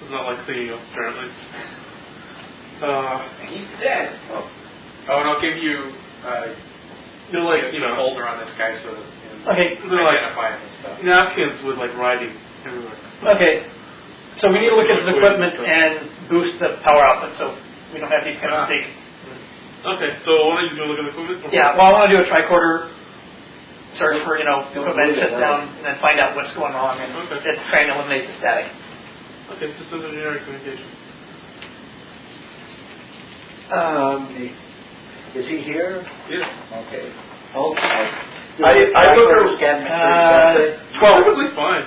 does not like cleaning up, apparently. He's dead. Oh, and I'll give you folder on this guy so that you can identify him and stuff. Napkins with writing everywhere. Okay. So we need to look at his equipment and boost the power output so we don't have these kind of mistakes. Okay, so why don't you go look at the equipment? Yeah, well, I want to do a tricorder search for, equipment, sit down, and then find out what's going wrong and just try and eliminate the static. Okay, systems engineering communication. Is he here? Yeah. Okay. I go through scan 12. Perfectly fine.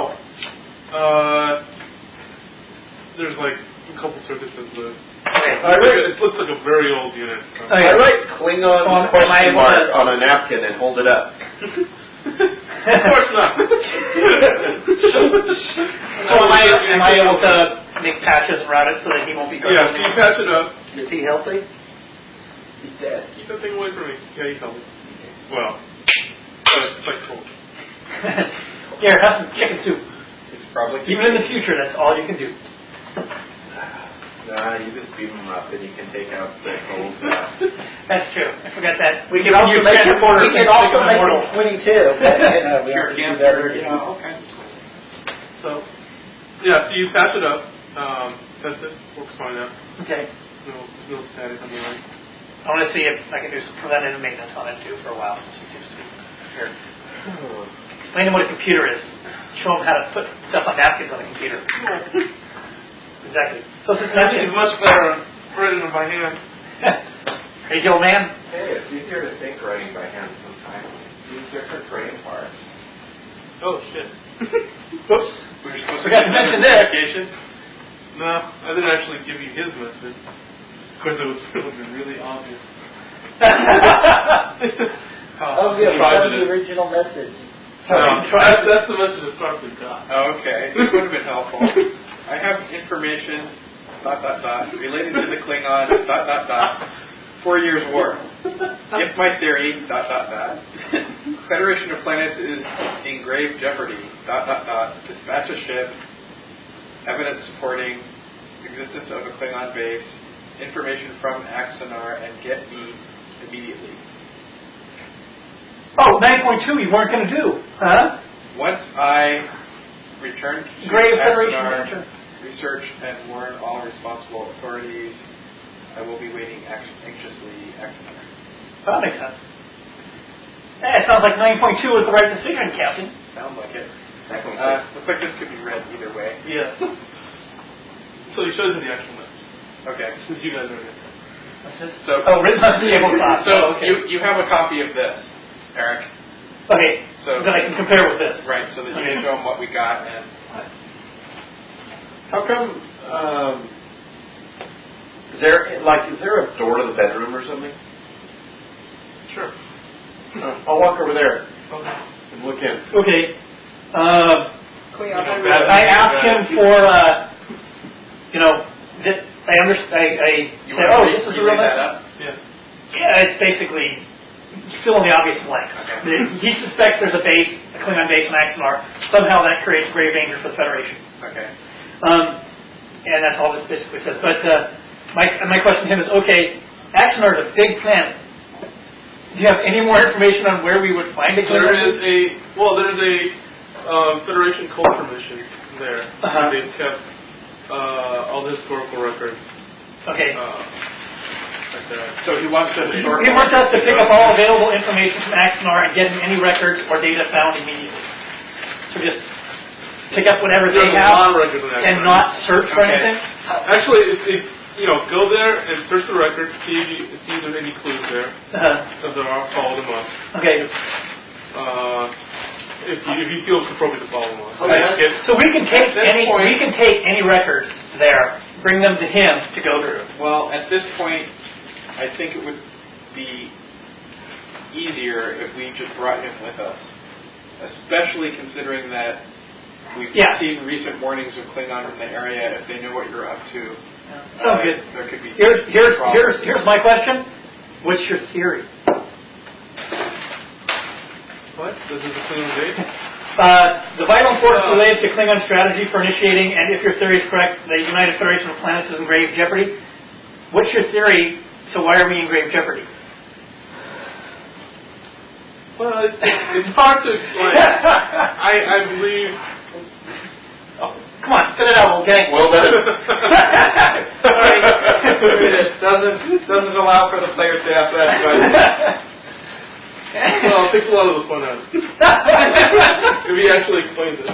12. There's a couple circuits that live. Okay. It looks like a very old unit. I write Klingon question mark on a napkin and hold it up. Of course not. So am I able to make patches around it so that he won't be going? Yeah, so you patch it up. Is he healthy? He's dead. Keep that thing away from me. Yeah, he's healthy. Well, it's cold. Here, have some chicken soup. It's probably even in the future, that's all you can do. You just beam them up and you can take out the cold. That's true. I forgot that. We can also make him 22. Cure cancer. Okay. So you patch it up, test it, works fine now. Okay. There's no static on the line. I want to see if I can do some preventative maintenance on it too for a while. Since he seems to be here. Explain to him what a computer is. Show him how to put stuff on napkins on a computer. Exactly. So this is much better written by hand. Crazy old man. Hey, it's easier to think writing by hand sometimes. Use different brain parts. Oh shit. Whoops. We were supposed Forgot to mention this. No, I didn't actually give you his message. Of course, it was really obvious. Oh, good. That's the original message. No, that's the message that Starfleet got. Okay, this would have been helpful. I have information, ... related to the Klingon, ... 4 years war. If my theory, ... Federation of Planets is in grave jeopardy, ... Dispatch a ship, evidence supporting existence of a Klingon base, information from Axonar, and get me immediately. Oh, 9.2 you weren't going to do, huh? Once I return to Grave Axonar, research and warn all responsible authorities, I will be waiting anxiously. Axonar. That makes sense. It sounds like 9.2 was the right decision, Captain. Sounds like it. Looks like this could be read either way. Yeah. So he shows you the actual message. Okay. Since you guys are here. So, written on the tabletop. So okay. you have a copy of this, Eric. Okay. So then I can compare with this. Right. So that you can show them what we got and. How come? Is there a door to the bedroom or something? Sure. I'll walk over there Okay. and look in. Okay. I asked him for, I understand. I said, this is a real message. Yeah, it's basically fill in the obvious blanks. Okay. He suspects there's a base, a Klingon base on Axonar. Somehow that creates grave danger for the Federation. Okay. And that's all this basically says. But my question to him is, okay, Axonar is a big planet. Do you have any more information on where we would find a Klingon? There's a Federation culture mission there. They've kept all the historical records. Okay. Like that. So he wants to. He wants us to pick up all available information from Axonar and get him any records or data found immediately. So just pick up whatever they have and not search for anything. Actually, go there and search the records, see if there's any clues there. If there are, follow them up. Okay. If you feel it's appropriate to follow them up. Okay. So we can take any records there, bring them to him to go through. Well, at this point, I think it would be easier if we just brought him with us, especially considering that we've seen recent warnings of Klingon in the area. If they know what you're up to, sounds good. There could be here's my question. What's your theory? What? This is a Klingon base? The vital importance related to Klingon strategy for initiating, and if your theory is correct, the United Federation of Planets is in grave jeopardy. What's your theory to why are we in grave jeopardy? Well, it's hard to explain. I believe... Oh, come on, spit it out, okay? Well, then. It doesn't allow for the players to ask that question. Well, it takes a lot of the fun out of it. If he actually explains it.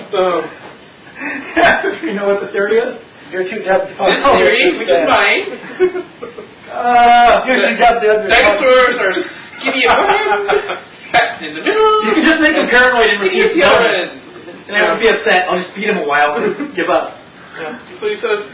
You know what the theory is? You're too dumb to This theory, which is mine. You're too dumb to understand. Dinosaurs are skinny at one end, fat in the middle. You can just make him paranoid and refuse to the tell other me. end. And I would be upset. I'll just beat him a while and give up. Yeah. So he says,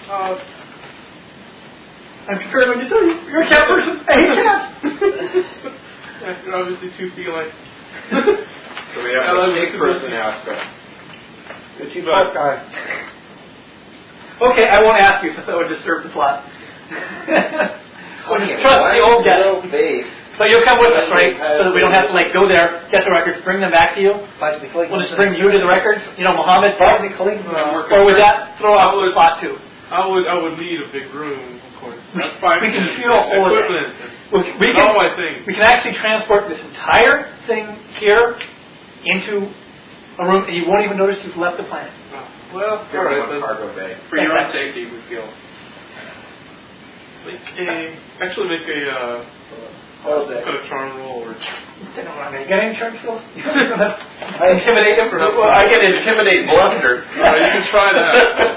I'm paranoid to tell you. You're a cat person. I hate cats. Yeah, you're obviously too feline. So we have the big person aspect. But you both are. Okay, I won't ask you since that would disturb the plot. We'll just trust the old guy. But you'll come with us, right? So that we don't have to go there, get the records, bring them back to you. We'll just bring you to the records. Muhammad. Or would that throw off the plot too? I would need a big room, of course. That's fine. We can feel all of it. We can actually transport this entire thing here into a room, and you won't even notice you've left the planet. Well, all right. Cargo bag. For your own safety, we feel. Make a charm roll or. You got any charm skills? I intimidate him. Well, I can intimidate Bluster. You can try that.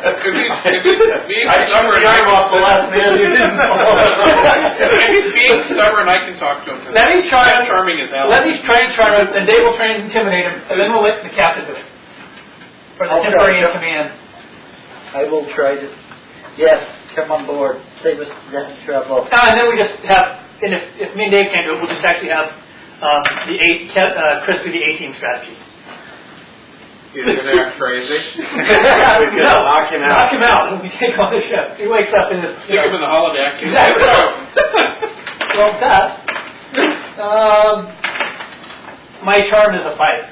I took the arm off the last man who didn't. If he's being stubborn, I can talk to him. Let me try and charming as hell. Let me try and charm him, and Dave will try and intimidate him, and then we'll let the captain do it. For the temporary command. I will try to. Yes, come on board. Save us that trouble. And then we just have, and if me and Dave can't do it, we'll just actually have Chris do the A-team strategy. He's going to act crazy. We can knock him out. Knock him out when we take on the ship. He wakes up in this. Stick him in the holodeck. Exactly. Well, that. My charm is a 5.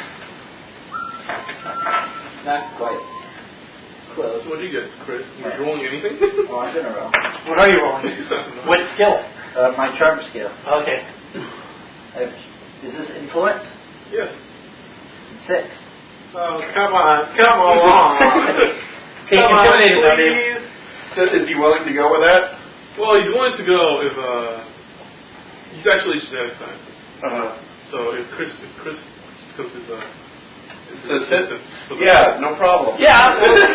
Not quite. Close. So what do you get, Chris? Are you rolling anything? Oh, I'm going to roll. What are you rolling? What skill? My charm skill. Okay. Is this influence? Yes. 6. Oh, come on. Come along. Okay, intimidate him, Dave. Is he willing to go with that? Well, he's willing to go if he's actually a genetic scientist. So if Chris becomes his assistant. Yeah, no problem. Yeah.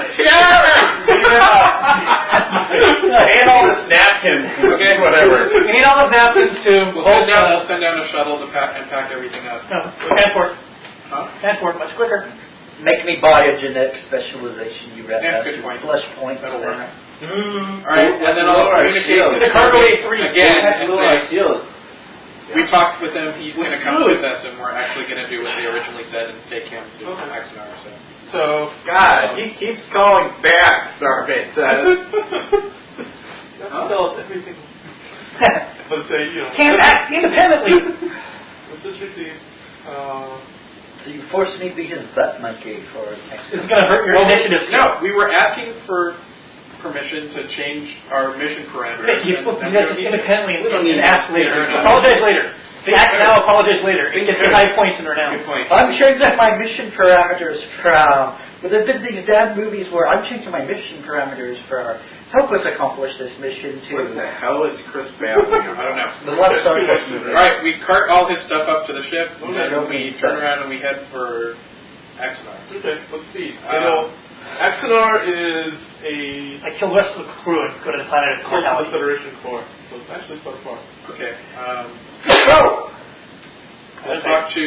And all this napkins. Okay, whatever. We need all those napkins to We'll send down a shuttle to pack everything up. transport. Huh? Transport much quicker. Make me buy a genetic specialization, you rat Yeah, bastard. good point. Flush points. That'll work. Alright, Alright, and then I'll communicate to the cargo A3 again and say, skills. we talked with him, he's going to come with us, and we're actually going to do what they originally said and take him to Axonar. So God, he keeps calling back, Starbase says. tell us everything. Let's say, Can't act independently. Let's just receive. So you forced me to be his butt monkey for next This is going to hurt your initiative. No, we were asking for permission to change our mission parameters. You're supposed to do that just independently and ask later. Apologize later. They act now, apologize later. It gets you high points and renown. Good point. I'm changing my mission parameters from. But there's been these damn movies where I'm changing my mission parameters for help us accomplish this mission too. What the hell is Chris babbling I don't know. The love Star Trek movie. Alright, we cart all his stuff up to the ship, and then Okay. we turn around and we head for Axonar. Okay, let's see. Axonar is I killed the rest of the crew and go to the planet of close to the mortality. Federation core, so it's actually quite far. Okay. Go! We'll talk to,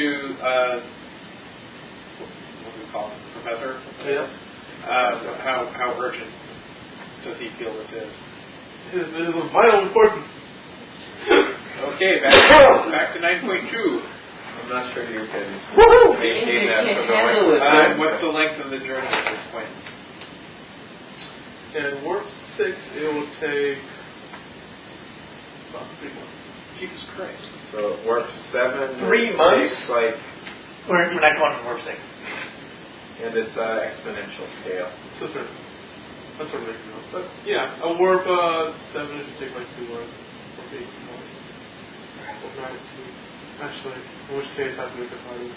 what do we call him? Professor? Yeah. How urgent does he feel this is? It is of vital importance. Okay, back to 9.2. I'm not sure you can Woohoo! maintain that You for can't the handle length it. of time. What's the length of the journey at this point? And warp 6, it will take about 3 months. Jesus Christ. So warp 7. 3 it months? takes like We're not going to warp 6. And it's exponential scale. So that's sort of making it. But yeah, a warp 7 should take like 2 warps. Or 8 warps. Or 9 2. Actually, in which case I have to make it harder.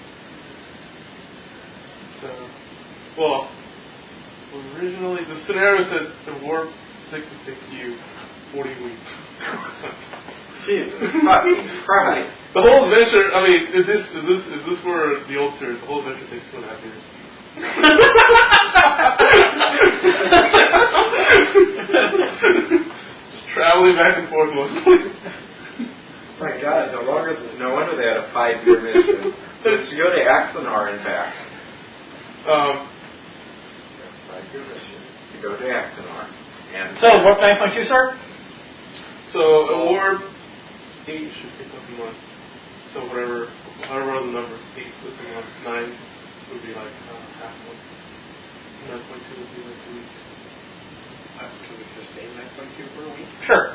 So, well, originally the scenario said the warp 6 would take you 40 weeks. Jesus fucking Christ. The whole adventure, I mean, if this were the old series, the whole adventure takes 2.5 years. Just traveling back and forth mostly. My God, no wonder they had a 5-year mission. Let's go to Axanar and back. 5-year mission to go to Axanar. And so, warp 9.2, sir? So, a warp 8 should pick up in 1. So, whatever other number, 8 would be 1, 9 would be like half 1. 9.2 would be like 2 weeks. Can we sustain 9.2 for a week? Sure.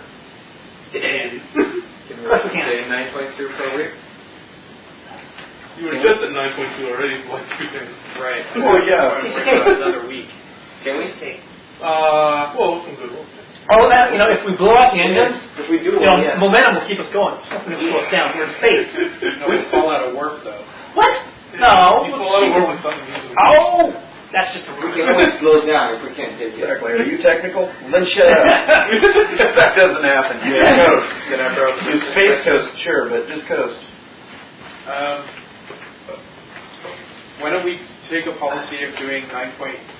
Can we sustain 9.2 per week? You were just at 9.2 already for like 2 days. Right. Oh, yeah. Another week. Can we? Well, some good ones. Oh, that, if we blow out the engines, if we do momentum will keep us going. It's not going to slow us down. We're in space. No, we fall out of warp, though. What? No. You fall out of warp with something easily. Oh! That's just a We can only slow down if we can't take it. Are you technical? Then shut up. That doesn't happen. Yeah. Coast. Can I throw Do space coast, sure, but just coast. Why don't we take a policy of doing 9.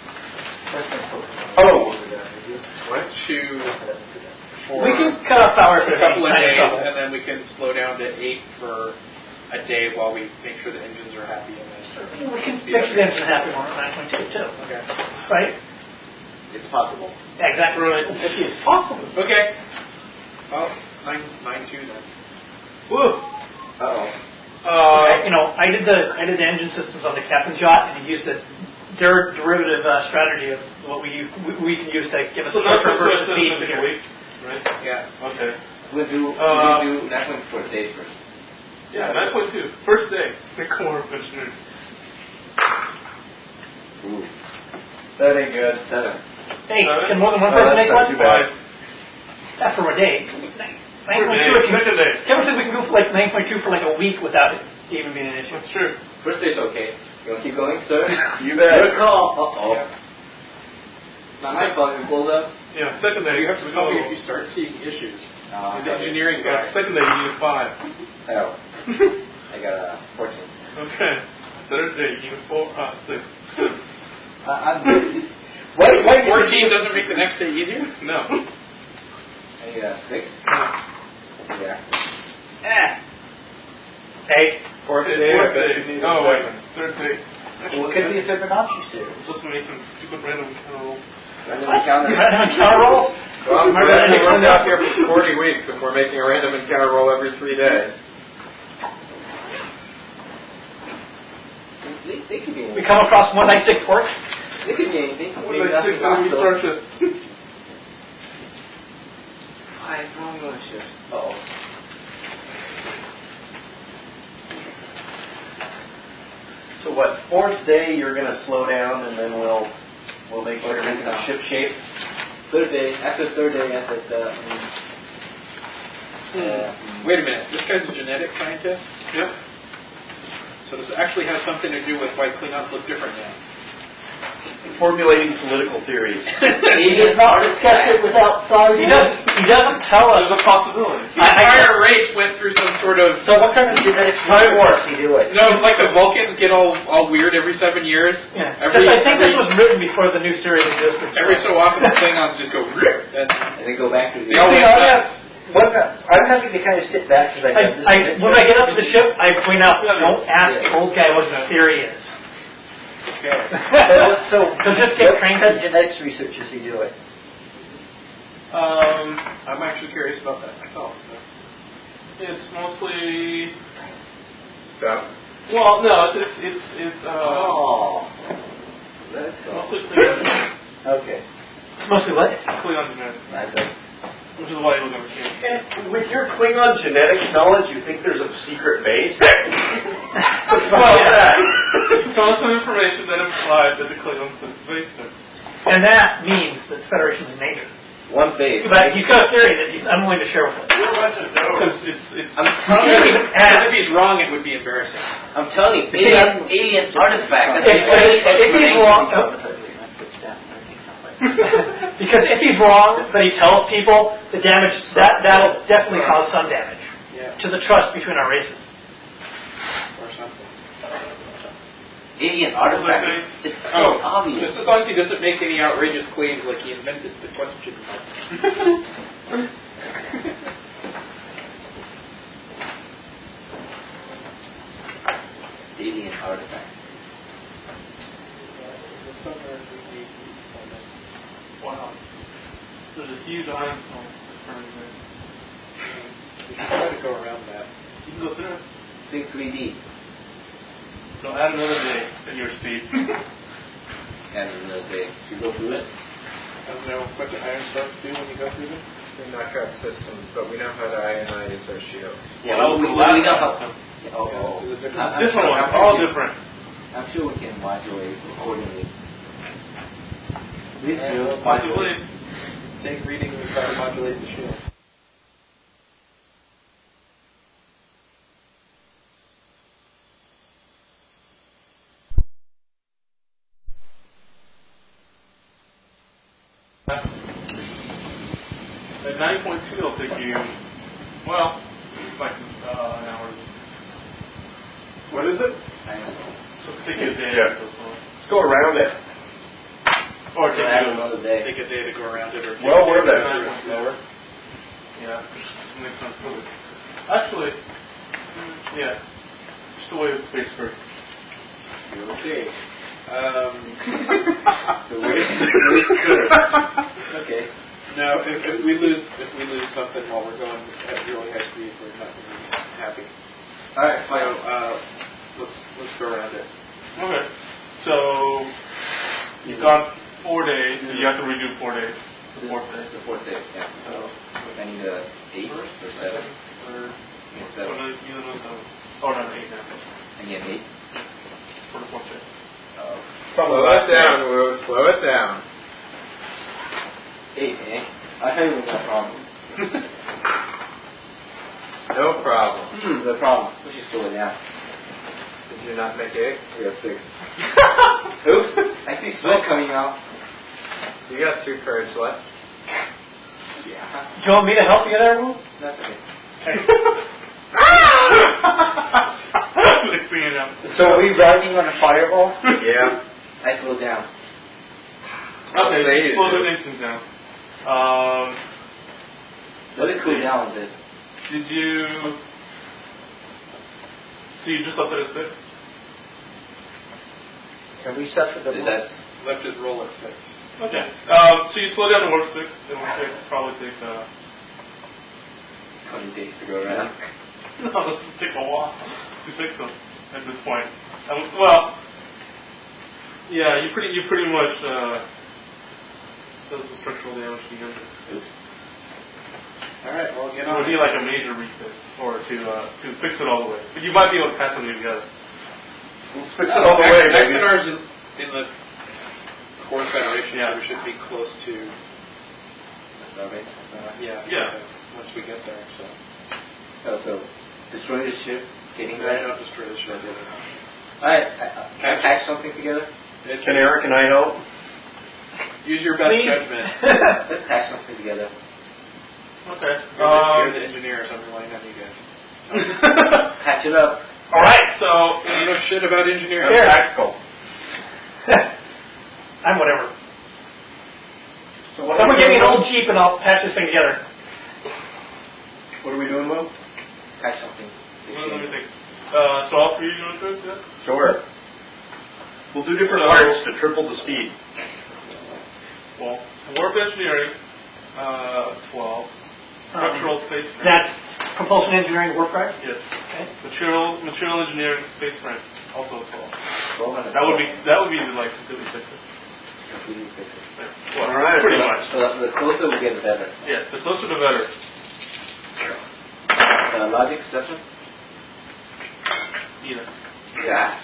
Oh. What? For we can cut off power for a couple of days, trouble. and then we can slow down to 8 for a day while we make sure the engines are happy. And then We can make sure the engine happy on 9.2 too. Okay. Right? It's possible. Yeah, exactly. Right. It's possible. Okay. Well, 9.2 then. Woo! Uh-oh. I did the engine systems on the Captain's yacht, and he used the derivative strategy of what we can use to give us So short term that's versus what speed. I said a week, right? Yeah. Okay. We'll do 9.4 days first. Yeah, 9.2. First day. The core engineers. Ooh. That ain't good. 7. Hey, can more than one person make that's one? too bad. That's for a day. 9.2. Second day. Kevin said we can go for like 9.2 for like a week without it even being an issue. That's true. First day's okay. You want to keep going, sir? You bet. Good call. Uh-oh. Not my fault if it blows up. Yeah, second day. You have to tell me if you start seeing issues. With engineering guy. Second day you need a 5. Oh. I got a 14. Okay. Third day you need a 6. I'm good. Why 14 doesn't make the next day easier? No. I need a 6. Yeah. Hey. Fourth day. Fourth day. Oh, wait. Third day. What could be a Fibonacci series? I'm supposed to make some stupid random kind of roll. Random encounter. Random encounter roll? Well, I'm glad we worked out here for 40 weeks if we're making a random encounter roll every 3 days. They could be anything. We come across 196 orcs. They could be anything. What did I 6 when we start to... Hi, wrong shift. Uh-oh. So what? Fourth day you're going to slow down, and then we'll make sure everything's ship shape. Third day. After third day, I said. Wait a minute. This guy's a genetic scientist. Yep. So this actually has something to do with why Klingons look different now. Formulating political theories. He does not discuss it without size. He doesn't tell us. There's a possibility. The entire race went through some sort of... So what kind of genetic Time warp. does he do it? No, like the Vulcans get all weird every 7 years. Yeah. I think this was written before the new series existed. Every so often the Klingons just go... And they go back to the... They always I'm having to kind of sit back because when I get up to the ship, I point out, don't ask the old guy what his theory is. Okay. So just get what trained. kind of genetics research is he doing? I'm actually curious about that myself. So. It's mostly... Stuff. Well, no, it's Let's go. mostly Klingon. Okay. It's mostly what? Klingon genetics. I think. which is why he was never king. And with your Klingon genetics knowledge, you think there's a secret base? Well, yeah. He found some information that implied that the Klingons was based there. And that means that the Federation is major. One base. But he's got a theory that he's unwilling to share with us. You're a bunch of no's. It's I'm telling you, And if he's wrong, it would be embarrassing. I'm telling you, alien artifact. If he's wrong, because if he's wrong, but he tells people the damage, that'll definitely cause some damage to the trust between our races. Or something. Alien artifact. It's so obvious. Just as long as he doesn't make any outrageous claims like he invented the question mark. Alien artifact. wow. There's a huge iron stone that's burning there. We should try to go around that. You can go through it. Think 3D. So add another day at your speed. And another day. Should we go through it? I don't know what the iron stuff do when you go through them. We knock out systems, but we know how to ionize our shields. Yeah, that was we the last know how. time. Oh. Is it different? I'm Different sure- ones, I'm all sure- different. I'm sure we can modulate accordingly. This Yeah, shield Possibly. Take reading and try to modulate the shield. At 9.2, it'll take you, well, like an hour. What is it? I don't know. So it'll take you a day. Yeah. Or so. Let's go around it. Or take Add you another day. Take a day to go around it or Well, we're there. Lower. Yeah, makes sense. Really. Actually, yeah, just the way it's space first. Okay. The way Okay. No, if we lose something while we're going at really high speed, we're not going to be happy. All right. So let's go around it. Okay, so you've got 4 days, so you have to redo 4 days. The fourth day. The fourth day. Yeah. So I need a 8 or 7. Or Yeah, 7. you don't know 7. Oh, no, 8 now. I need an 8. For the fourth day. Slow it down, Wu. Slow it down. 8, eh? I tell you no problem. No problem. The problem. We should slow it down. Did you not make 8? We got 6. Oops. I see smoke coming out. You got 2 courage left. Yeah. Do you want me to help you there, Will? That's okay. Mixing it up. So are we riding on a fireball? Yeah. I slow down. Okay, They just slow do. the instance down. Let it cool down a bit. Did you... So you just left it at 6? Can we set for the Is that Left it roll at 6. Okay. So you slow down to warp 6. It will probably take... 20 days to go around? No, this will take a while to fix them at this point. Well, yeah, you pretty much does the structural damage to you. Oops. Alright, well, get It would on be like a major refix, or to fix it all the way. But you might be able to patch something together. Let's fix it all the way, baby. Exonar's in the core federation, Yeah. so we should be close to... Okay. Yeah. Yeah. Once we get there, so... So, destroy the ship, getting No, there. don't destroy the ship. Alright, can I patch something together? Can Eric and I help? Use your best Please. judgment. Let's patch something together. Okay. You're the engineer, so I'm relying on you guys. Patch it up. All right. So I don't know shit about engineering. Here. Tactical. I'm whatever. So what Someone are we give me an doing, old Jeep and I'll patch this thing together. What are we doing, Will? Patch something. well, let me think. So all three of you want to do it? Yeah. Sure. We'll do different So- parts to triple the speed. Well, warp engineering, 12. Structural space frame. That's propulsion engineering work right? Yes. Okay. Material engineering space frame, also 12. 1200. That would be like completely fixed. If we need to fix it. Well, All right. pretty much. So the closer we get, the better. Yeah, the closer the better. Logic exception? Either. Yeah.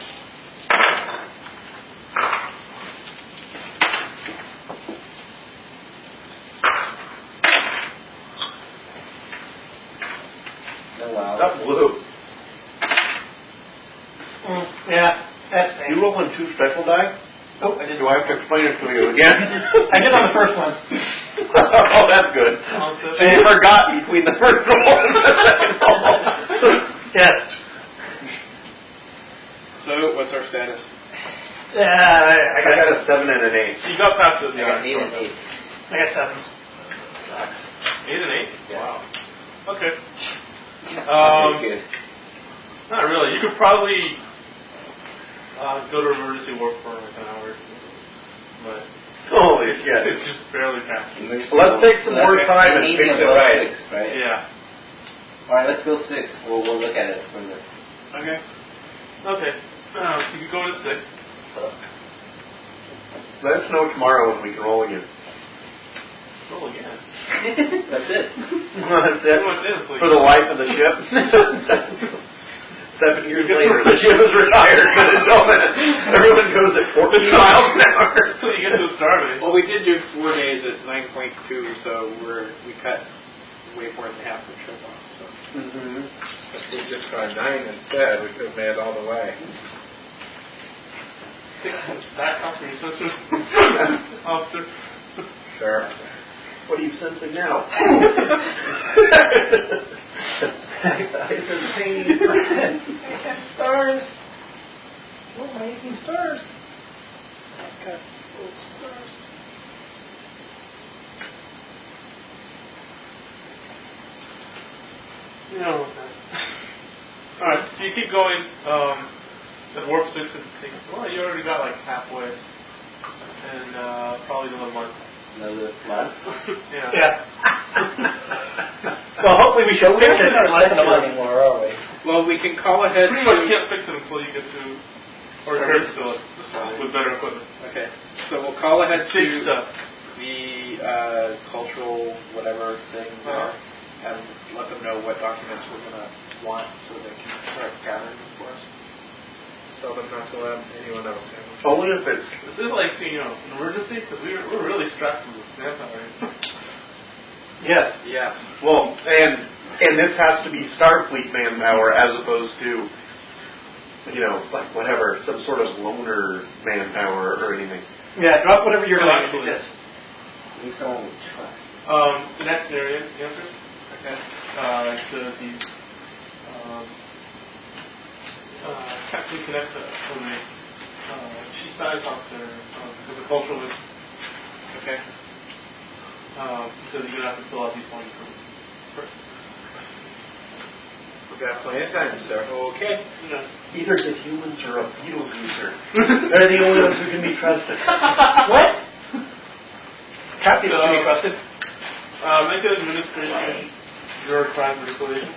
Oh, wow. That blew. Yeah, that's You rolling 2 special die? Oh, I didn't. Do I have to explain it to you again? I did on the first one. Oh, that's good. So you forgot between the first roll and the second roll. Yes. So, what's our status? I I got a 7 and an 8. So you got past the I got 8 and 8. got 7. 8 and 8? Yeah. Wow. Okay. Pretty good. Not really. You could probably go to emergency work for like an hour. But Holy shit. it's just barely past. Let's take some more time and fix it right. Right? Yeah. Alright, let's go 6. We'll look at it from this. Okay. Okay. You could go to 6. Let us know tomorrow when we can roll again. Roll again. That's it. That's it. Everyone is, please. For the life of the ship. 7 years later, the ship is retired. Everyone goes at 14 miles an hour. So you get to start. Well, we did do 4 days at 9.2, so we cut way more than half the trip off. So. Mm-hmm. If we just got 9 instead, we could have made it all the way. Back off your sensors. Officer. Sure. What are you sensing now? It's a pain. Stars. Oh, my aching stars. I've got little stars. You know. Alright, so you keep going at warp 6 and take, well, you already got like halfway. And probably another month. Another month? Yeah. Well, hopefully we should fix it in less than a month. anymore, are we? Well, we can call ahead Pretty to... much can't fix it until you get to, or repair it still with better equipment. Okay, so we'll call ahead to Big stuff. the cultural whatever thing there, and let them know what documents we're going to want so they can start gathering them for us. Tell them not to let anyone else in. Only if it's... This is like, an emergency, because we're really strapped with manpower. Yes. Yes. Well, and this has to be Starfleet manpower as opposed to, like whatever, some sort of loner manpower or anything. Yeah, drop whatever you're doing to this. Need someone with trust. The next area, answer. Okay. To the Captain Connecta, or the Chief Science Officer, as a culturalist. Okay. So you're going to have to fill out these forms first. We've got plenty of time, sir. Okay. Either the humans or a beetle user. They're the only ones who can be trusted. What? Captain can be trusted. Make an administration bureaucrat manipulation.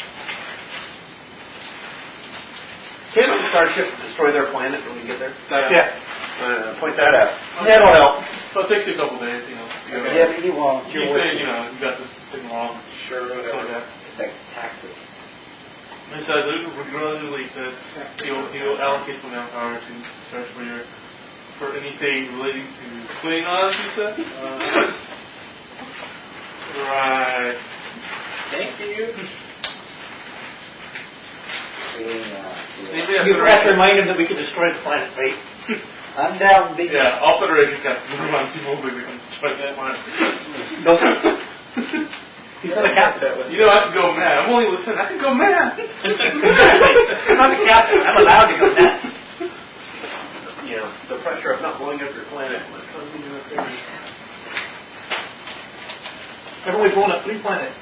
Can the starship destroy their planet when we get there? Yeah. Point that out. That'll help. So it takes you a couple days, Yeah, but you won't. You say, you got this thing wrong. Sure, whatever. It's like taxes. It says, regrettably said, he'll allocate some manpower to search for anything relating to Klingons, he said. Right. Thank you. Anybody You have to remind him that we can destroy the planet, right? I'm down, big. Yeah, all Federation captains remind people that we can destroy that planet. He's not a captain. I can go mad. I'm only listening. I can go mad. I'm not a captain. I'm allowed to go mad. The pressure of not blowing up your planet. Everyone's blowing up 3 planets.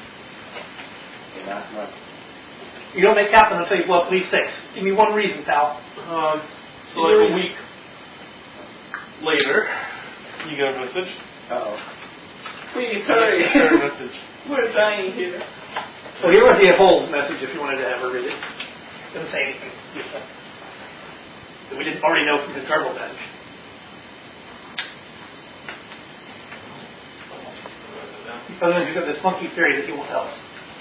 Not much. You don't make captain until you blow up at least 6. Give me one reason, pal. So like a week later, you get a message. Uh-oh. Please, Hurry. hurry. Message. We're dying here. So here was the whole message if you wanted to ever read it. Doesn't say anything useful that we didn't already know from his garbled message. other than he's got this funky theory that he won't tell us.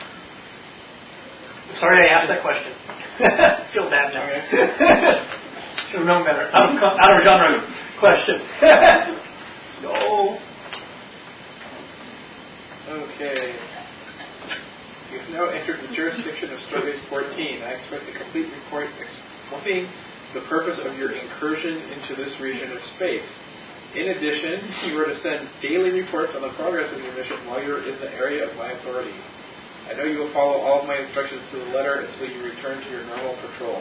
Sorry I asked that question. Feel bad now. Should have known better. Out of genre question. No. Okay. You've now entered the jurisdiction of Starbase 14. I expect a complete report explaining the purpose of your incursion into this region of space. In addition, you are to send daily reports on the progress of your mission while you're in the area of my authority. I know you will follow all of my instructions to the letter until you return to your normal patrol.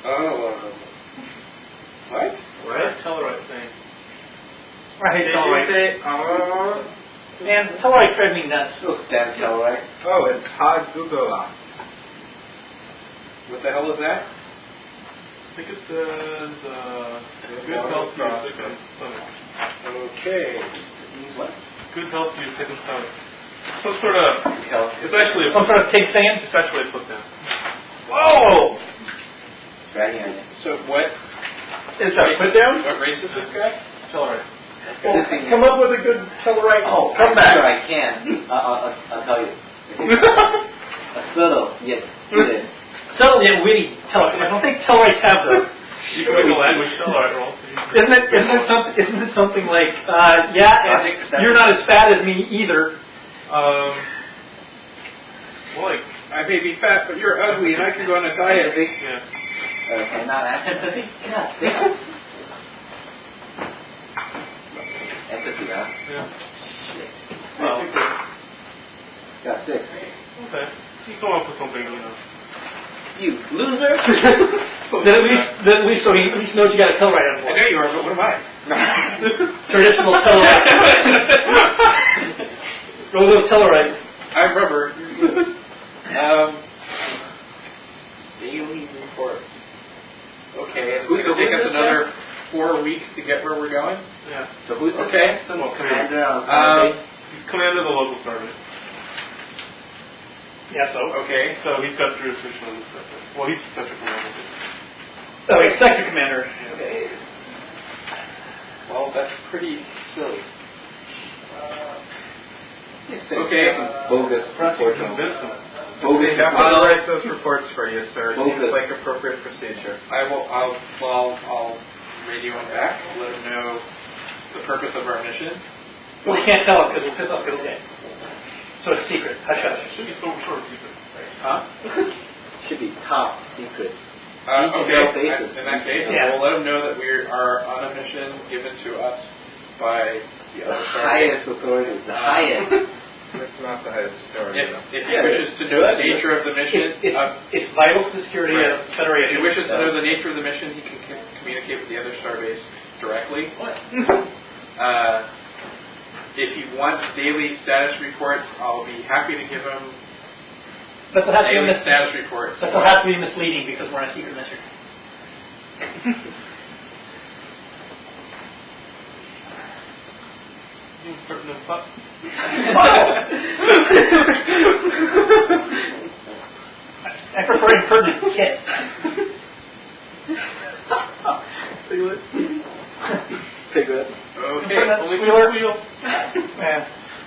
What? What? Tellarite thing. I hate Tellarite. Man, Tellarite drives me nuts. Little stand Tellarite. Oh, it's Hod Gugula. What the hell is that? I think it says, good health to your second stomach. Okay. What? Good health to your second stomach. Some sort of, it's actually Some sort of pig sand? It's actually a put down. Whoa! Dragging on you. So what? Is that a put down? What race is this guy? Tellarite. Come up with a good Tellarite. Oh, come back. Sure, I can. I'll tell you. A subtle, yet witty. Subtle yet witty Tellarite. I don't think Tellarites have those. You can make a language Tellarite roll. Isn't it something like, you're not as fat as me either. Like, I may be fat, but you're ugly, and I can go on a diet. yeah. Okay, not empathy. God damn. Empathy, huh? Yeah. Shit. Well, Got 6. okay. You come up with something, you know. You loser. Then at least so he at least knows you got a Tellarite on I board. know you are, but what am I? Traditional Tellarite. Roll those Tellarites. I'm rubber. Daily report. Okay, it's going to take us another 4 weeks to get where we're going. Yeah. So who's the Okay. next? Well, Commander on he's commander of the local starbase. Yeah, so. Okay. So he's got jurisdiction on this sector. Well, he's sector commander. Oh, he's sector commander. Okay. Well, that's pretty silly. Okay. Bogus reports. Convince him. Bogus They have to reports. write those reports for you, sir. It Bogus. seems like appropriate procedure. I'll radio him back, let him know the purpose of our mission. Well, we can't tell him because we'll piss off Bill Gates. So it's secret. Hush, hush. It should be so short secret. Huh? Should be top secret. Okay. Basis. In that case, Yeah. we'll let him know that we are on a mission given to us by the The other highest authority. The highest. It's not the highest authority. If he wishes to know the nature of the mission, It's vital to the security of the if Federation. he wishes to know the nature of the mission, he can communicate with the other starbase directly. If he wants daily status reports, I'll be happy to give him But they'll have to be daily status reports. But they'll have to be misleading because we're on a secret mission. You putting them up. I prefer impertinent kit. Piglet. Okay. Only squeal. Yeah.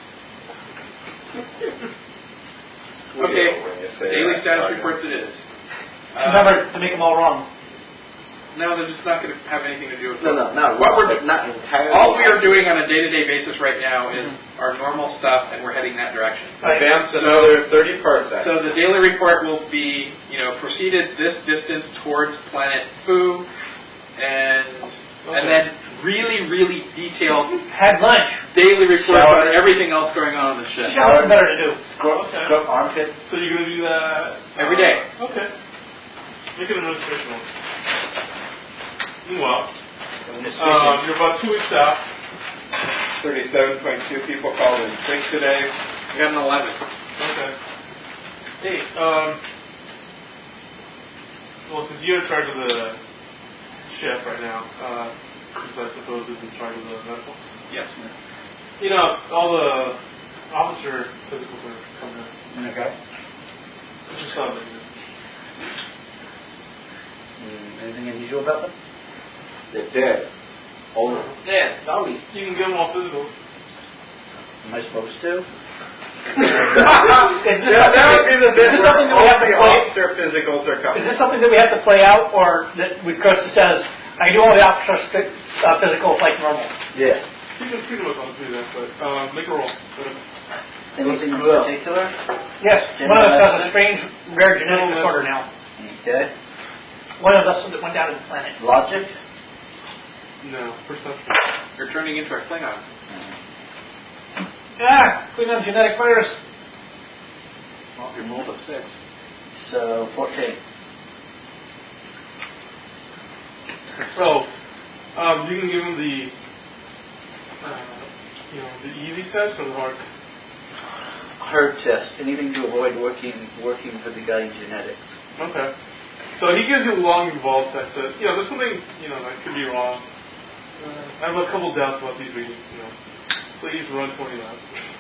Okay. Daily status reports it is. Remember to make them all wrong. No, they're just not going to have anything to do with it. No, not What we're not entirely. all we are doing on a day-to-day basis right now is our normal stuff, and we're heading that direction. Right. Advance another 30 parsecs. So the daily report will be, proceeded this distance towards planet Fu, and then really, really detailed Had lunch. daily reports Shower. on everything else going on the ship. Shower better to do. Scrub armpit. So you're going to do that Every day. Okay. Make it an illustrational. Meanwhile, you're about 2 weeks out. 37.2 people called in sick today. We got an 11. Okay. Hey, well, since you're in charge of the ship right now, Chris, I suppose, is in charge of the medical. Yes. All the officer physicals are coming in. Okay. Just something. Anything unusual about them? They're dead. Older. Yeah. Zombies. You can give them all physicals. Am I supposed to? That would be the bit Is this where something that we all have to the play? officer physicals are Is coming. this something that we have to play out, or that we Costa says, I do all the officer physicals like normal? Yeah. You can pretty much do that, but make a roll. Anything in particular? Yes, one of us has a strange, rare genetic disorder now. Okay. One of us that went down to the planet. Logic? No, perception. You're turning into a Klingon. Klingon genetic virus. Well, you rolled a 6. So, 14. So, you can give him the, the easy test or the hard test. Herd test. Anything to avoid working for the guy in genetics. Okay. So he gives you a long involved test that, there's something, that could be wrong. I have a couple doubts about these readings, Please run 20 laps.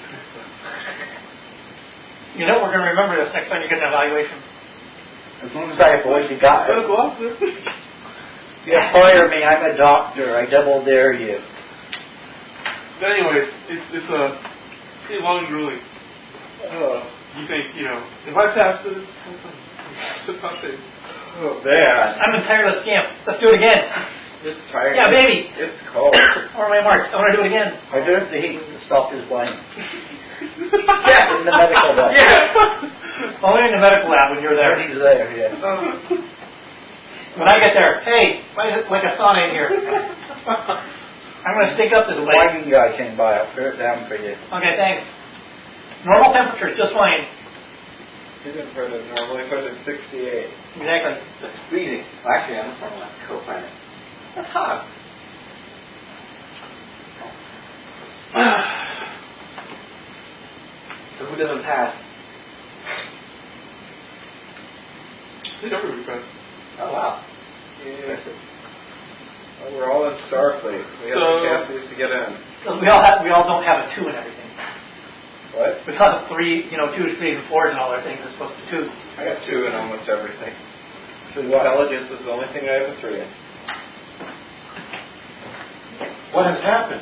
We're going to remember this next time you get an evaluation. As long as I avoid the guy. Medical officer. You fire me, I'm a doctor. I double dare you. But anyways, it's pretty long and grueling. You think, if I pass this, it's not safe. Oh, man. I'm a tireless scamp. Let's do it again. It's tired. Yeah, baby. It's cold. Or my marks. I want to do it again. I do have the heat to stop his whining. Yeah, in the medical lab. Yeah. Only in the medical lab when you're there. When he's there, yeah. When I get there, hey, why is it like a sauna in here? I'm going to stink up this The place. whining guy came by. I'll put it down for you. Okay, thanks. Normal temperature, just fine. You didn't put it normally put it 68. Exactly. It's freezing. Actually, I'm from a co-planet. That's hot. So who doesn't pass? They don't really pass. Oh, wow. Yeah. Well, we're all in Starfleet. We have the chances to get in. Because we all don't have a 2 and everything. What? We all have 3, 2s, 3s, and 4s and all their things as opposed to 2. I got 2 in almost everything. Intelligence is the only thing I have a 3 in. What has happened?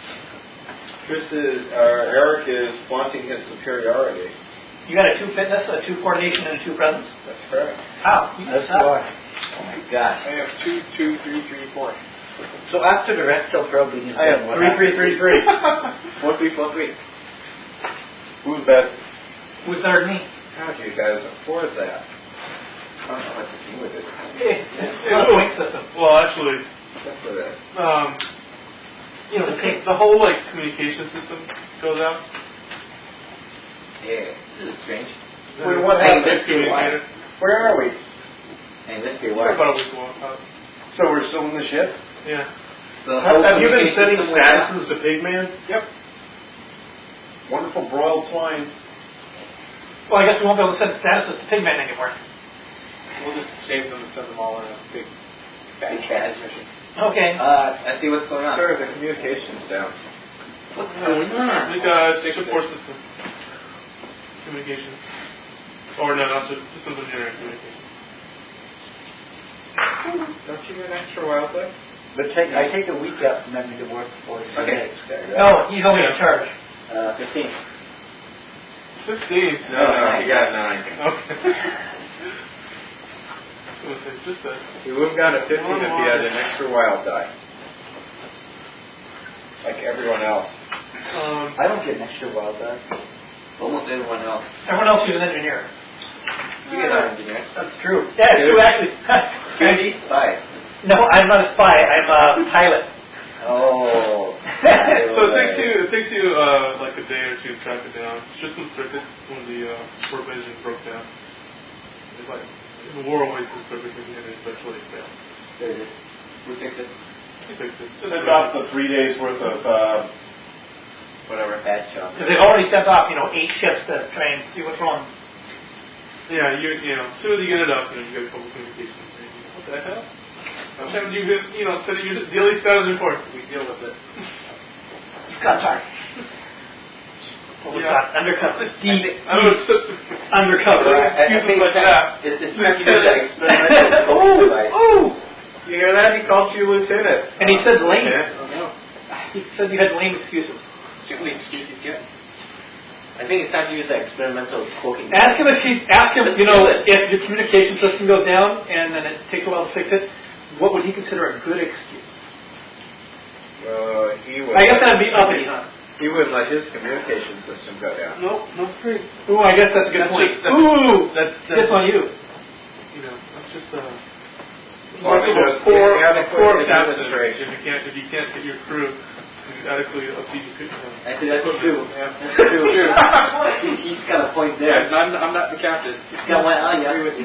Eric is flaunting his superiority. You got a 2 fitness, a 2 coordination, and a 2 presence? That's correct. How? That's why. Oh my gosh. I have 2, 2, 3, 3, 4. So after the rectal probing is I have done, what 3, 3, 3, 3. 4, 3, 4, 3. Who's that? Who's better than me? How do you guys afford that? I don't know what to do with it. It's not a point system. Well, actually, That's what it is. the whole communication system goes out. Yeah, this is strange. Wait, what Hey, happened? this is why. Where are we? Hey, this be About why. a week long time. So we're still in the ship? Yeah. So Have you been communication sending system went out. statuses to Pigman? Yep. Wonderful broiled swine. Well, I guess we won't be able to send statuses to Pigman anymore. We'll just save them and send them all in a big Bad transmission. Okay. I see what's going on. Sir, the communication's down. What's going on? Like support system. Communication. Or no, not systems engineering communication. Don't you get an extra wild day? But I take a week out from having to work for the Okay. genetics guy, right? No, he's only in charge. 15. 16. No, you got 9. Okay. I was going to say, just that. You would have gotten a 15 if you had an extra wild die. Like everyone else. I don't get an extra wild die. Almost everyone else. Everyone else is an engineer. You get our engineer. That's true. Yeah, it's true, actually. Security? Spy. No, I'm not a spy. I'm a pilot. Oh. So it takes you like a day or two to track it down. It's just some circuits when the warp engine broke down. It's like the war always the circuit and it eventually failed. There it is. We fixed it. He fixed it. Send off the 3 days worth of whatever. Bad job. Because they've already sent off, 8 ships to try and see what's wrong. Yeah, as soon as you get it up, you get a couple communications. What the hell? Haven't you been, said your daily status report? We deal with it. God, sorry. Yeah. Undercover. I don't know, it's Undercover. excuses like that. It's experimental cold device. Ooh! You hear that? He called you lieutenant. And he said lame. Yeah. He said you had lame excuses. It's the only excuse he's getting. I think it's time to use that experimental cloaking. Ask him if if your communication system goes down and then it takes a while to fix it, what would he consider a good excuse? He would. I guess that'd be uppity, huh? He wouldn't let his communication system go down. Nope, not free. Ooh, I guess that's a good point. That's on you. That's just Well, poor captain. If you can't get your crew to adequately upkeep your Actually, that's true. That's true. He's got a point there. Yeah, I'm not the captain. He's got one. I agree with you.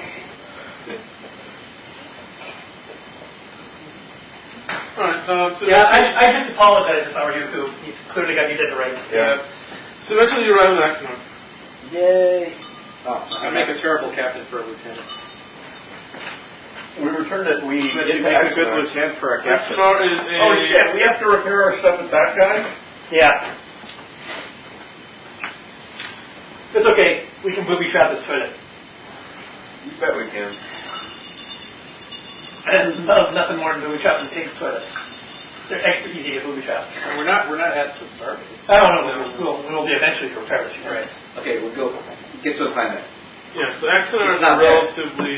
Alright, I just apologize if I were you, who he's clearly got you did it right. Yeah. So eventually you arrive in Axanar. Yay. I make a terrible captain for a lieutenant. We returned it. We You did make a good Axanar. lieutenant for a captain. Axanar is a... Oh shit! We have to repair our stuff with that guy. Yeah. It's okay. We can booby trap this toilet. You bet we can. I love nothing more than booby trap than pig's toilets. They're extra easy to booby trap. And we're not at the start. I don't know. We'll be eventually for repairs. Right. Okay, we'll go. Get to the planet. Yeah, so Axanar is It's a not there. relatively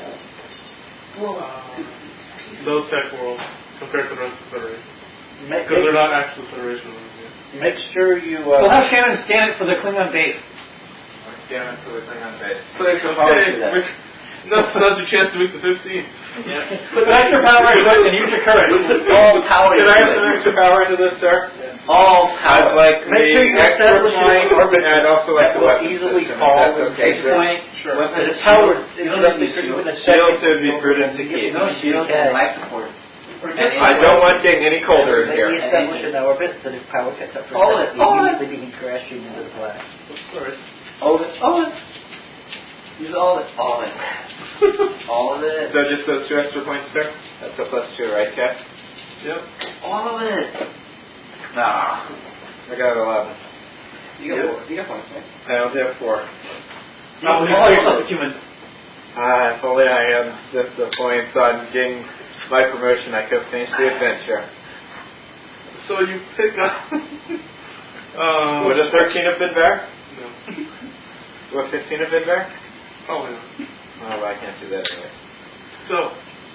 low-tech world compared to the rest of the Federation. Because they're not actual Federation ones yet. Make sure you. We'll have Shannon scan it for the Klingon base. Scan it for the Klingon base. Put extra power to that. That's your chance to meet the 15. Put the extra power into it and use your courage. All power. Can I have some extra power into this, sir? All I'd power. like Make sure you extra establish point orbit, and I'd also like the will weapon easily system, if call that's and okay, take sir. point. Sure. Because the power is interrupted for even a Shield second. to be prudent to keep. No shield and life support. I don't want getting any colder in Then we here. establish an orbit that if power gets up for All a it, second, all we it. immediately begin crashing into the planet. Sorry. All of it. All of it. Use all of it. All of it. All of it. So just those 2 extra points, sir? That's a +2, right, Cap? Yep. All of it. Nah. I got 11. You got 4. You got points, right? I only have 4. Not when you call yourself a human. If only I had the points on getting my promotion, I could finish the adventure. So you pick up... Would a 13 have been there? No. Would a 15 have been there? Probably not. Oh, I can't do that anyway. So,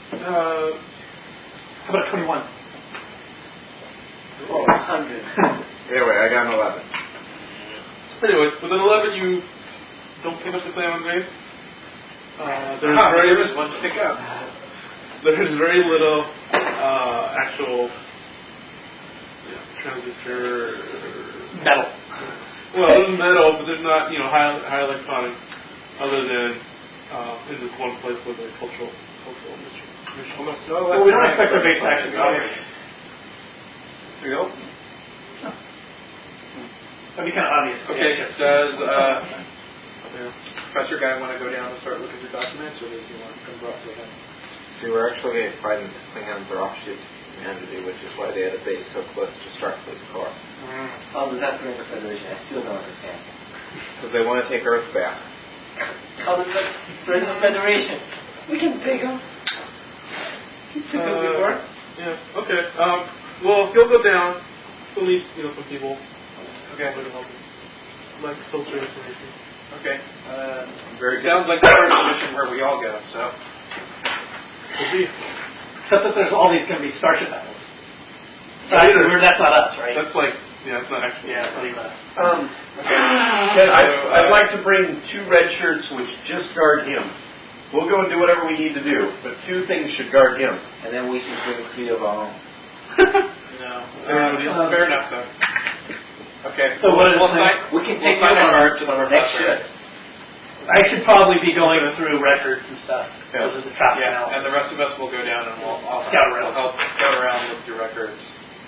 How about 21? Oh, 100. Anyway, I got an 11. anyways, with an 11 you don't pick up the Klingon base. There is one to pick up. There's very little actual transistor Metal. Well, there's metal, but there's not high electronics other than in this one place where the cultural mission. Well, we don't expect our base to actually be operating. There you go. That'd be kind of obvious. Okay, does Yeah. Professor Guy want to go down and start looking through documents, or does he want to come brought to him? See, we're actually fighting the Klingons are offshoots of humanity, which is why they had a base so close to Starfleet core. How does that bring the Federation? I still don't understand. Because they want to take Earth back. How does that bring the Federation? We can take them. Yeah. Okay. Well, he'll go down. He'll meet some people. Okay. To help him. Like filter information. Okay. Very good. Sounds like the first mission where we all go, so. We'll see. Except that there's all these going to be starship battles. Actually, that's not us, right? That's like, it's not actually. Yeah, it's not even us. I'd like to bring 2 red shirts which just guard him. We'll go and do whatever we need to do, but 2 things should guard him. And then we can bring 3 of our own. No. Fair enough, though. Okay. So what is we'll the sign, We can we'll take sign them a on card to the our next professor. shift. I should probably be going through records and stuff. Yeah. Those are the traffic Yeah, analysis. and the rest of us will go down and I'll Scout around. We'll help scout around, look through records.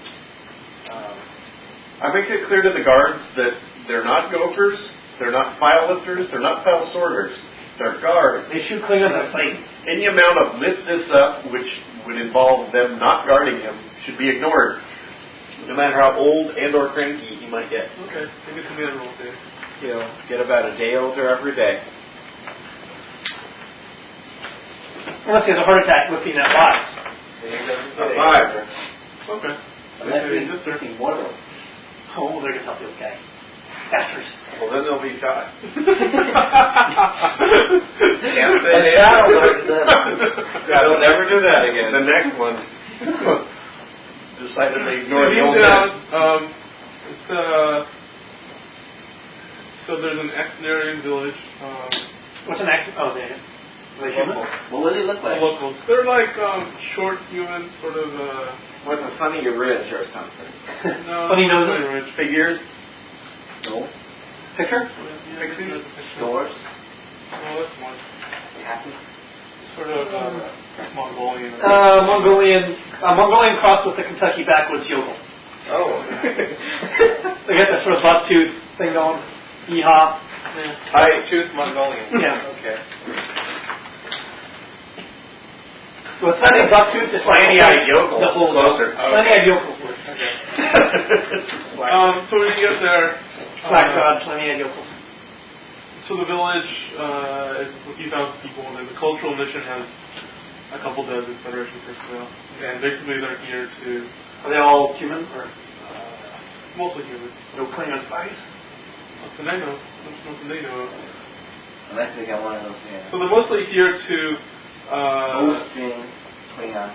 I make it clear to the guards that they're not gophers, they're not file lifters, they're not file sorters. They're guards. They shoot Klingons at sight. Any amount of lift this up, which would involve them not guarding him, should be ignored. No matter how old and or cranky he might get. Okay. Take a command roll, Dave. He'll get about a day older every day. Unless he has a heart attack looking at lives. A 5. Okay. Unless Yes, sir. we're immortal. Oh, they're going to help this guy. Bastards. Well, then they'll be shot. Can't say they they'll never do that again. The next one decided they So ignored the old down, man. so there's an Exnarian village. What's an accent? Oh, they human? What would they look like? Locals. They're like short human, sort of. With a funny ridge or something. No, Funny noses? not rich. Figures. No. Picture? Yeah, Pixies? there's a picture. Doors. No, that's one. Happy. Sort of Mongolian. Mongolian crossed with the Kentucky backwoods yokel. Oh. They got that sort of buck tooth thing going. Yeehaw. High tooth Mongolian. Yeah. Okay. So it's not a buck tooth, it's like Slanty-eyed yokel. the whole Closer. Slanty-eyed yokel. So when you get there, Black God, slanty-eyed yokel. so the village is a few thousand people, and then the cultural mission has a couple dozen Federation personnel. And basically they're here to, Are they all human or mostly human. no Klingon spies? Nothing I know. There's nothing they know of. Unless they got one of those. Yeah. So they're mostly here to Bowstring, Klingon.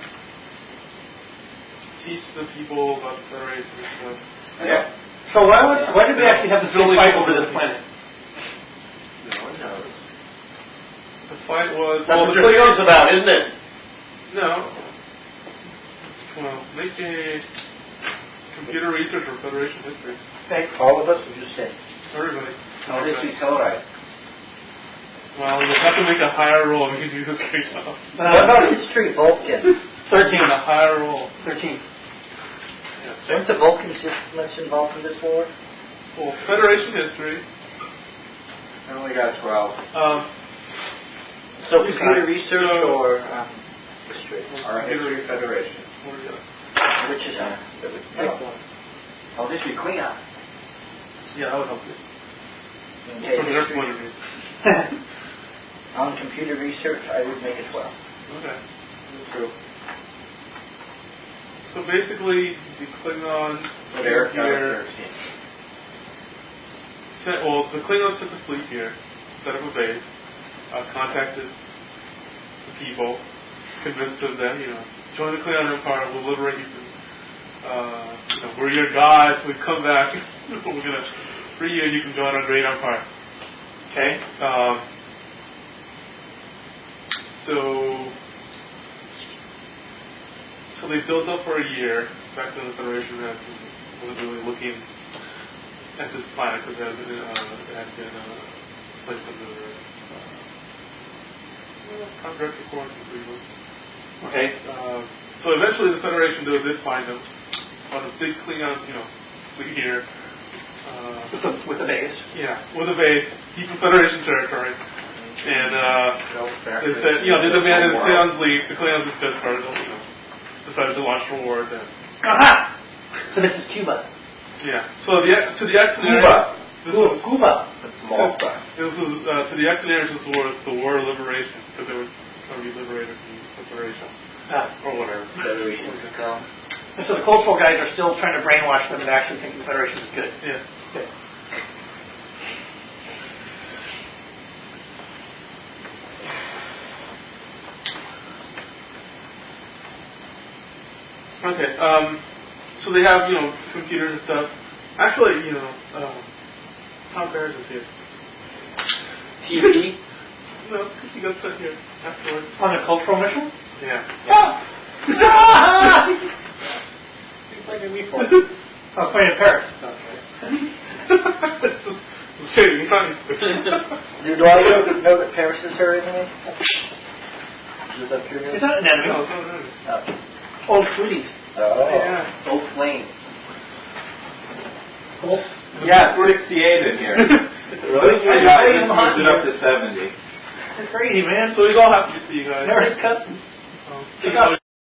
teach the people about the Federation and stuff. Okay. So why did we actually have this big fight over this planet? No one knows. The fight was... That's what the your video's about, isn't it? No. Well, make a computer research or Federation history. Okay. All of us, or just him? Everybody. How did she tell right? Well, you'll have to make a higher roll if you do this great job. What about history Vulcan? 13. A higher roll. 13. Yes. Weren't the Vulcans just much involved in this war? Well, Federation history. I only got 12. So computer research or history? Our history federation. What do we got? Which is Oh, this is Klingon. Yeah, that would help you. Okay, From their history. point of view. On computer research, I would make it 12. Okay. True. So basically, the Klingons But Eric got here... a 13. Well, the Klingons took the fleet here, set up a base, contacted the people, convinced them that, join the Klingon Empire, we'll liberate you from, we're your gods, we come back, we're going to free you and you can join our great empire. Okay. So they built up for a year, back then the Federation wasn't really looking at this planet because it had been placed under contract for quarantine 3 months. Okay. So eventually the Federation did find them on a big Klingon, fleet here. With the base. Yeah, with a base, deep in Federation territory. And they said, they demanded the Klingons leave. The Klingons instead decided to launch a war then. Aha! So this is Cuba. Yeah. So to the Exnarians, Cuba. That's Malta. This was to the Exnarians. This was the War of Liberation because they were trying to be liberated from the Federation or whatever. And so the cultural guys are still trying to brainwash them into actually thinking the Federation is good. Yeah. Good. Okay. So they have computers and stuff. Actually, Tom Barrett is here. TV? No, because he got sent here afterwards. On a cultural mission? Yeah. He's like me for it. I was playing in Paris. Do I know that Paris is her enemy? Is that your It's not an enemy. No, it's not an enemy. Old sweeties. Oh. Yeah. Old flame. Old. Yeah, it's 68 in here. Really? I just moved it up to 70. It's crazy, man. So he's all happy to see you guys. Never his cousins. Check out